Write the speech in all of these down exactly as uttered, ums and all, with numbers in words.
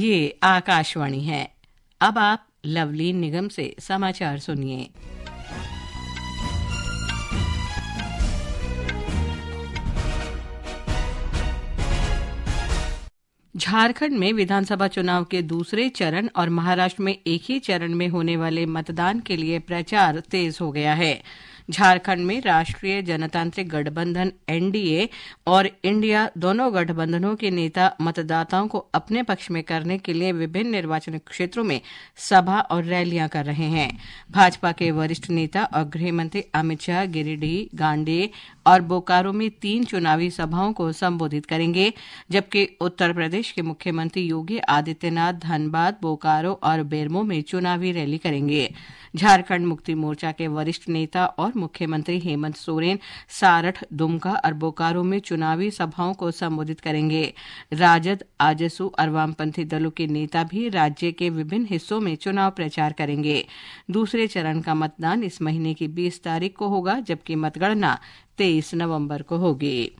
ये आकाशवाणी है। अब आप लवलीन निगम से समाचार सुनिए। झारखंड में विधानसभा चुनाव के दूसरे चरण और महाराष्ट्र में एक ही चरण में होने वाले मतदान के लिए प्रचार तेज हो गया है। झारखंड में राष्ट्रीय जनतांत्रिक गठबंधन एनडीए और इंडिया दोनों गठबंधनों के नेता मतदाताओं को अपने पक्ष में करने के लिए विभिन्न निर्वाचन क्षेत्रों में सभा और रैलियां कर रहे हैं। भाजपा के वरिष्ठ नेता और गृह मंत्री अमित शाह गिरिडीह, गांडेय और बोकारो में तीन चुनावी सभाओं को संबोधित करेंगे, जबकि उत्तर प्रदेश के मुख्यमंत्री योगी आदित्यनाथ धनबाद, बोकारो और बेरमो में चुनावी रैली करेंगे। झारखंड मुक्ति मोर्चा के वरिष्ठ नेता और मुख्यमंत्री हेमंत सोरेन सारठ, दुमका और बोकारो में चुनावी सभाओं को संबोधित करेंगे। राजद, आजसू और वामपंथी दलों के नेता भी राज्य के विभिन्न हिस्सों में चुनाव प्रचार करेंगे। दूसरे चरण का मतदान इस महीने की बीस तारीख को होगा, जबकि मतगणना तेईस नवंबर को होगी।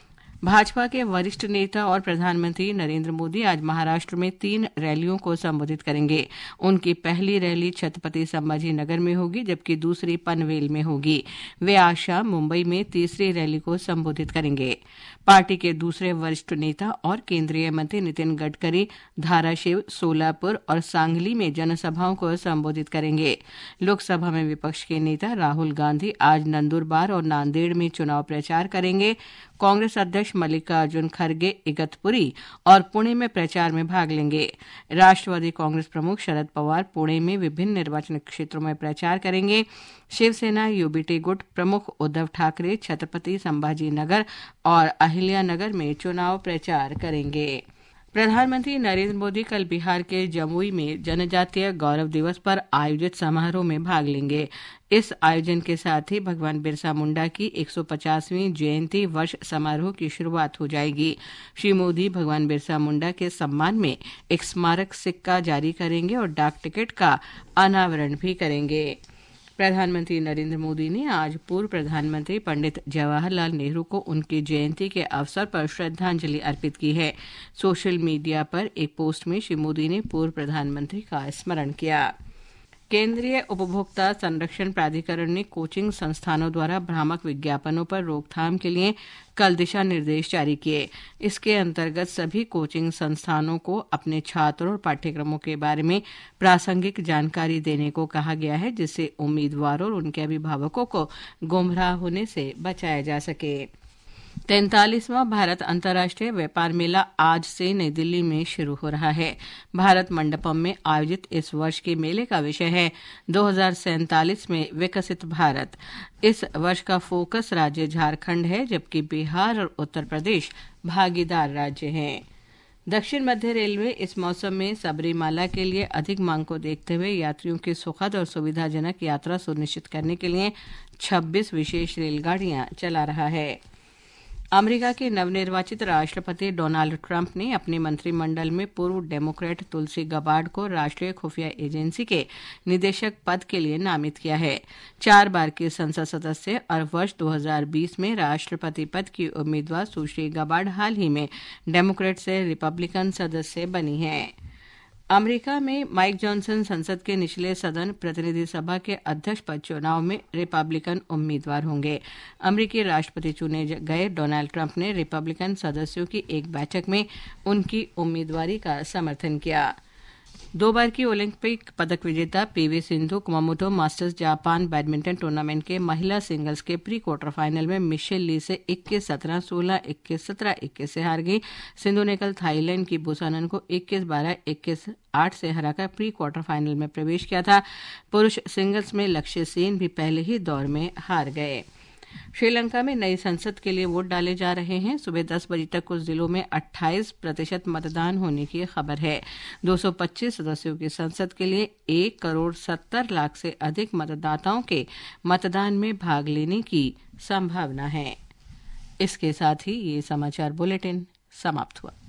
भाजपा के वरिष्ठ नेता और प्रधानमंत्री नरेंद्र मोदी आज महाराष्ट्र में तीन रैलियों को संबोधित करेंगे। उनकी पहली रैली छत्रपति संभाजी नगर में होगी, जबकि दूसरी पनवेल में होगी। वे आज शाम मुंबई में तीसरी रैली को संबोधित करेंगे। पार्टी के दूसरे वरिष्ठ नेता और केंद्रीय मंत्री नितिन गडकरी धाराशिव, सोलापुर और सांगली में जनसभाओं को संबोधित करेंगे। लोकसभा में विपक्ष के नेता राहुल गांधी आज नंदुरबार और नांदेड़ में चुनाव प्रचार करेंगे। कांग्रेस अध्यक्ष मल्लिकार्जुन खड़गे इगतपुरी और पुणे में प्रचार में भाग लेंगे। राष्ट्रवादी कांग्रेस प्रमुख शरद पवार पुणे में विभिन्न निर्वाचन क्षेत्रों में प्रचार करेंगे। शिवसेना यूबीटी गुट प्रमुख उद्धव ठाकरे छत्रपति संभाजी नगर और अहिल्यानगर में चुनाव प्रचार करेंगे। प्रधानमंत्री नरेंद्र मोदी कल बिहार के जमुई में जनजातीय गौरव दिवस पर आयोजित समारोह में भाग लेंगे। इस आयोजन के साथ ही भगवान बिरसा मुंडा की एक सौ पचासवीं जयंती वर्ष समारोह की शुरुआत हो जाएगी। श्री मोदी भगवान बिरसा मुंडा के सम्मान में एक स्मारक सिक्का जारी करेंगे और डाक टिकट का अनावरण भी करेंगे। प्रधानमंत्री नरेंद्र मोदी ने आज पूर्व प्रधानमंत्री पंडित जवाहरलाल नेहरू को उनकी जयंती के अवसर पर श्रद्धांजलि अर्पित की है। सोशल मीडिया पर एक पोस्ट में श्री मोदी ने पूर्व प्रधानमंत्री का स्मरण किया। केंद्रीय उपभोक्ता संरक्षण प्राधिकरण ने कोचिंग संस्थानों द्वारा भ्रामक विज्ञापनों पर रोकथाम के लिए कल दिशा निर्देश जारी किए। इसके अंतर्गत सभी कोचिंग संस्थानों को अपने छात्रों और पाठ्यक्रमों के बारे में प्रासंगिक जानकारी देने को कहा गया है, जिससे उम्मीदवारों और उनके अभिभावकों को गुमराह होने से बचाया जा सके। तैंतालीसवां भारत अंतर्राष्ट्रीय व्यापार मेला आज से नई दिल्ली में शुरू हो रहा है। भारत मंडपम में आयोजित इस वर्ष के मेले का विषय है दो हज़ार सैंतालीस में विकसित भारत। इस वर्ष का फोकस राज्य झारखंड है, जबकि बिहार और उत्तर प्रदेश भागीदार राज्य हैं। दक्षिण मध्य रेलवे इस मौसम में सबरीमाला के लिए अधिक मांग को देखते हुए यात्रियों की सुखद और सुविधाजनक यात्रा सुनिश्चित करने के लिए छब्बीस विशेष रेलगाड़ियां चला रहा है। अमेरिका के नवनिर्वाचित राष्ट्रपति डोनाल्ड ट्रंप ने अपने मंत्रिमंडल में पूर्व डेमोक्रेट तुलसी गबार्ड को राष्ट्रीय खुफिया एजेंसी के निदेशक पद के लिए नामित किया है। चार बार की संसद सदस्य और वर्ष दो हज़ार बीस में राष्ट्रपति पद की उम्मीदवार सुश्री गबार्ड हाल ही में डेमोक्रेट से रिपब्लिकन सदस्य बनी हैं। अमेरिका में माइक जॉनसन संसद के निचले सदन प्रतिनिधि सभा के अध्यक्ष पद चुनाव में रिपब्लिकन उम्मीदवार होंगे। अमेरिकी राष्ट्रपति चुने गए डोनाल्ड ट्रंप ने रिपब्लिकन सदस्यों की एक बैठक में उनकी उम्मीदवारी का समर्थन किया। दो बार की ओलंपिक पदक विजेता PV Sindhu Kumamoto masters Japan badminton tournament के महिला सिंगल्स के प्री क्वार्टर फाइनल में मिशेल ली से इक्कीस सत्रह, सोलह इक्कीस, सत्रह इक्कीस से हार गई। सिंधु ने कल थाईलैंड की बुसानन को इक्कीस बारह, इक्कीस आठ से हराकर प्री क्वार्टर फाइनल में प्रवेश किया था। पुरुष सिंगल्स में लक्ष्य सेन भी पहले ही दौर में हार गए। श्रीलंका में नई संसद के लिए वोट डाले जा रहे हैं। सुबह दस बजे तक कुछ जिलों में अट्ठाईस प्रतिशत मतदान होने की खबर है। दो सौ पच्चीस सदस्यों की संसद के लिए एक करोड़ सत्तर लाख से अधिक मतदाताओं के मतदान में भाग लेने की संभावना है। इसके साथ ही ये समाचार बुलेटिन समाप्त हुआ।